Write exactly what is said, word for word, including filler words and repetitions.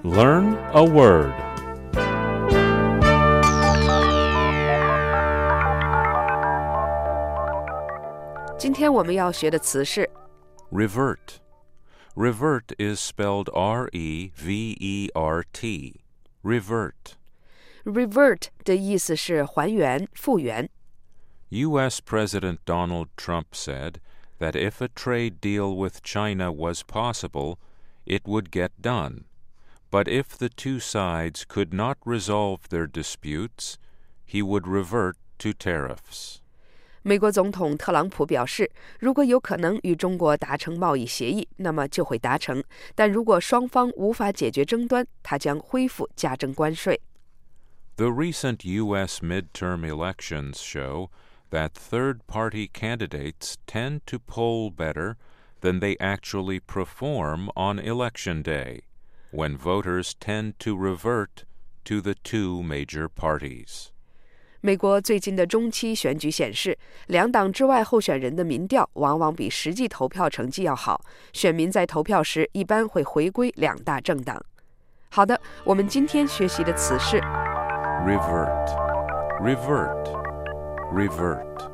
Learn a word. Today 今天我们要学的词是 Revert. Revert is spelled R E V E R T. Revert. Revert 的意思是还原、复原。 U S President Donald Trump said that if a trade deal with China was possible, it would get done. But if the two sides could not resolve their disputes, he would revert to tariffs. 美国总统特朗普表示，如果有可能与中国达成贸易协议，那么就会达成；但如果双方无法解决争端，他将恢复加征关税。 The recent U S midterm elections show that third-party candidates tend to poll better than they actually perform on election day, when voters tend to revert to the two major parties. 美国最近的中期选举显示，两党之外候选人的民调往往比实际投票成绩要好，选民在投票时一般会回归两大政党。好的，我们今天学习的词是 Revert. Revert. Revert.